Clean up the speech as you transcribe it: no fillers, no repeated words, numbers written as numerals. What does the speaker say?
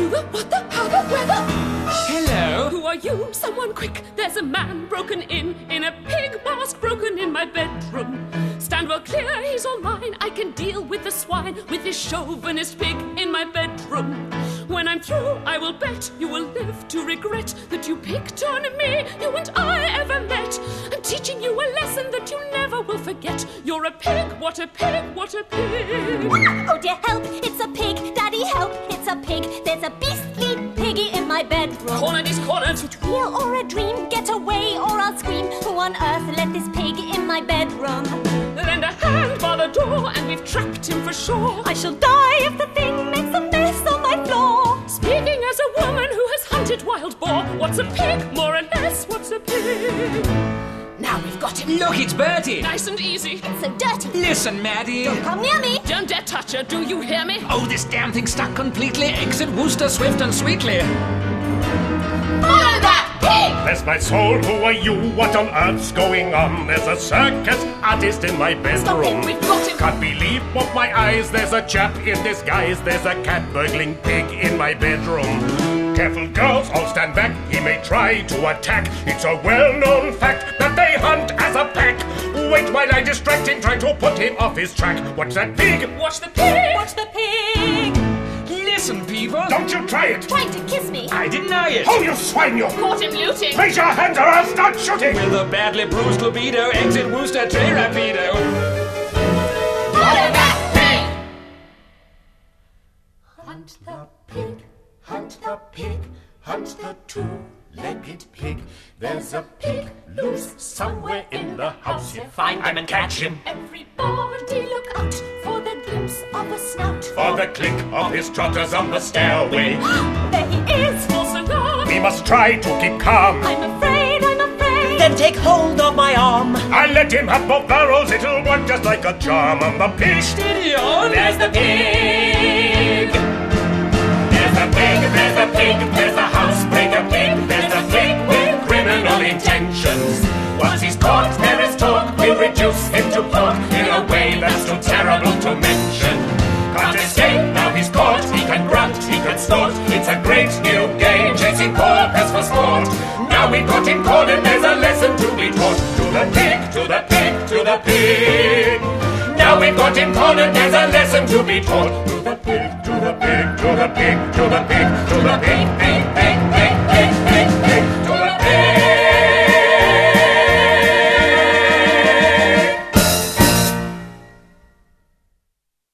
the, what the, how the, where the... Hello? Who are you? Someone quick! There's a man broken in a pig mask broken in my bedroom. Stand well clear, he's all mine. I can deal with the swine, with this chauvinist pig in my bedroom. When I'm through, I will bet you will live to regret that you picked on me, you and I ever met. I'm teaching you a lesson that you never will forget. You're a pig, what a pig, what a pig. Oh dear, help, it's a pig. Daddy, help, it's a pig. There's a beastly piggy in my bedroom. Corner is cornered. Is it real or a dream? Get away or I'll scream. Who on earth let this pig in my bedroom? Lend a hand by the door and we've trapped him for sure. I shall die if the thing makes a mess on my floor. Speaking as a woman who has hunted wild boar, what's a pig, more or less, what's a pig? Now we've got him. Look, it's Bertie. Nice and easy. It's so dirty. Listen, Maddie. Come near me. Don't dare touch her, do you hear me? Oh, this damn thing's stuck completely. Exit Wooster swift and sweetly. Follow that pig! Bless my soul, who are you? What on earth's going on? There's a circus artist in my Stop bedroom. him, we've got him. Can't believe what my eyes. There's a chap in disguise. There's a cat burgling pig in my bedroom. Careful girls, all stand back. He may try to attack. It's a well-known fact that they hunt as a pack. Wait while I distract him, try to put him off his track. Watch that pig! Watch the pig! Watch the pig. Listen, people. Don't you try it! Trying to kiss me. I deny it. Oh, you swine, you! Caught him looting. Raise your hands or I'll start shooting! With a badly bruised libido, exit Wooster J Rapido. Follow that pig! Hunt the pig, hunt the pig, hunt the two-legged pig. There's a pig loose somewhere in the house. You find him and catch him. Everybody look out for the glimpse of a snout. For the click of his trotters on the stairway. There he is. False alarm. We must try to keep calm. I'm afraid, I'm afraid. Then take hold of my arm. I'll let him have both barrels. It'll work just like a charm. On the pig. Steady on. There's the pig. There's the pig. There's the pig. There's the housebreaker pig. There's the pig with criminal intentions. Once he's caught, there is talk. We'll reduce him to pork in a way that's too terrible to mention. Can't escape, now he's caught. He can grunt, he can snort. It's a great new game, chasing porpoise for sport. Now we've got him cornered, there's a lesson to be taught. To the pig, to the pig, to the pig. Now we've got him cornered, there's a lesson to be taught. To the pig, to the pig, to the pig, to the